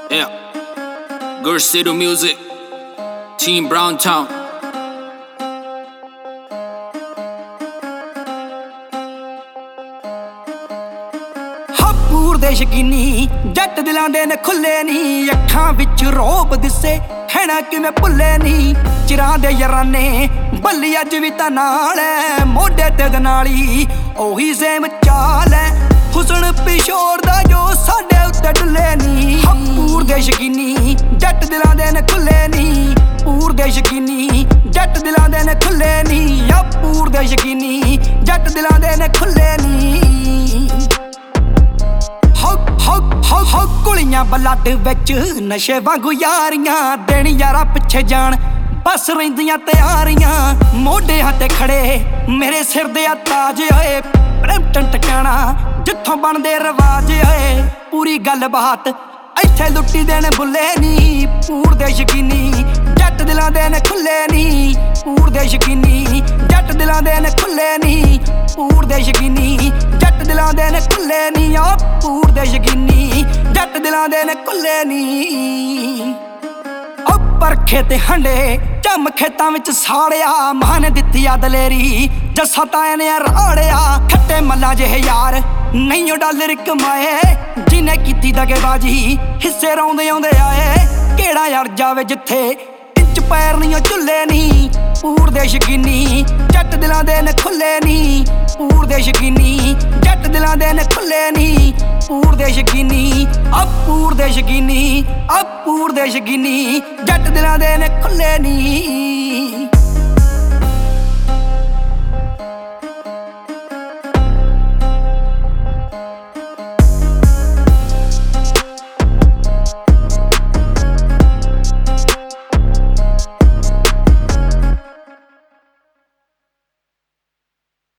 Yeah, Good City Music, Team Brown Town. ਹਪੂਰ ਦੇ ਸ਼ਕੀਨੀ ਜੱਟ ਦਿਲਾਂ ਦੇ ਨੇ ਖੁੱਲੇ ਨੀ, ਅੱਖਾਂ ਵਿੱਚ ਰੋਬ ਦਿਸੇ ਹੈਣਾ ਕਿਵੇਂ ਭੁੱਲੇ ਨੀ। ਚਿਰਾਂ ਦੇ ਯਾਰਾਨੇ ਬੱਲੀ ਅੱਜ ਵੀ ਤਾਂ ਨਾਲ ਐ, ਮੋਢੇ ਤੇ ਗਨਾਲੀ ਉਹੀ ਸੇਮ ਚਾਲ ਐ। ਹੁਸਨ ਪਿਸ਼ੋਰ ਦਾ ਜੋ ਸਾਡੇ ਉੱਤੇ ਡੁੱਲੇ ਨੀ। ਹਪੂਰ ਦੇ ਸ਼ਕੀਨੀ ਜੱਟ ਦਿਲਾਂ ਦੇ ਨੇ ਖੁੱਲੇ ਨੀ, ਪੂਰ ਦੇ ਸ਼ਕੀਨੀ ਜੱਟ ਦਿਲਾਂ ਦੇ ਨੇ ਖੁੱਲੇ ਨੀ। ਹਪੂਰ ਦੇ ਸ਼ਕੀਨੀ ਜੱਟ ਦਿਲਾਂ ਦੇ ਨੇ ਖੁੱਲੇ ਨੀ। ਕੁਲੀਆਂ ਬਲੱਡ ਵਿੱਚ ਨਸ਼ੇ ਵਾਂਗੂ ਯਾਰੀਆਂ, ਦਿਨ ਯਾਰਾ ਪਿੱਛੇ ਜਾਣ ਬਸ ਰਹਿੰਦੀਆਂ ਤਿਆਰੀਆਂ। ਮੋਢਿਆਂ ਤੇ ਖੜੇ ਮੇਰੇ ਸਿਰ ਦੇ ਆ ਤਾਜ ਓਏ, ਪ੍ਰੇਮਟਨ ਟਿਕਾਣਾ ਜਿੱਥੋਂ ਬਣਦੇ ਰਿਵਾਜ ਓਏ। ਪੂਰੀ ਗੱਲਬਾਤ ਇੱਥੇ ਲੁੱਟੀ ਦੇਣ ਬੁੱਲੇ ਨੀ, ਪੂਰ ਦੇ ਸ਼ਕੀਨੀ ਜੱਟ ਦਿਲਾਂ ਦੇ ਨੇ ਖੁੱਲੇ ਨੀ। ਪੂਰ ਦੇ ਸ਼ਕੀਨੀ ਜੱਟ ਦਿਲਾਂ ਦੇ ਨੇ ਖੁੱਲੇ ਨੀ। ਪੂਰ ਦੇ ਸ਼ਕੀਨੀ ਜੱਟ ਦਿਲਾਂ ਦੇ ਨੇ ਖੁੱਲੇ ਨੀ। ਆ ਪੂਰ ਦੇ ਸ਼ਕੀਨੀ ਜੱਟ ਦਿਲਾਂ ਦੇ ਨੇ ਖੁੱਲੇ ਨੀ। ਪਰਖੇ ਤੇ ਹੰਡੇ ਝੰਮ ਖੇਤਾਂ ਵਿੱਚ ਸਾੜਿਆ, ਮਾਂ ਨੇ ਦਿੱਤੀ ਆ ਦਲੇਰੀ ਜੱਸਾ ਤਾਏ ਨੇ ਰਾੜਿਆ। ਖੱਟੇ ਮੱਲਾ ਜਿਹੇ ਯਾਰ ਨਹੀਂ ਉਹ ਡਾਲਰ ਕਮਾਏ, ਜਿਹਨੇ ਕੀਤੀ ਦਗੇਬਾਜੀ ਹਿੱਸੇ ਰੌਂਦੇ ਆਉਂਦੇ ਆਏ। ਕਿਹੜਾ ਅੜ ਜਾਵੇ ਜਿੱਥੇ ਇੰਚ ਪੈਰ ਨਹੀਂ ਉਹ ਝੁੱਲੇ ਨੀ। ਪੂਰ ਦੇ ਸ਼ਕੀਨੀ ਜੱਟ ਦਿਲਾਂ ਦੇ ਨੇ ਖੁੱਲੇ ਨੀ। ਪੂਰ ਦੇ ਸ਼ਕੀਨੀ ਜੱਟ ਦਿਲਾਂ ਦੇ ਨੇ ਖੁੱਲੇ ਨੀ। ਪੂਰ ਦੇ ਸ਼ਕੀਨੀ ਪੂਰ ਦੇ ਸ਼ਕੀਨੀ ਪੂਰ ਦੇ ਸ਼ਕੀਨੀ ਜੱਟ ਦਿਲਾਂ ਦੇ ਨੇ ਖੁੱਲੇ ਨੀ।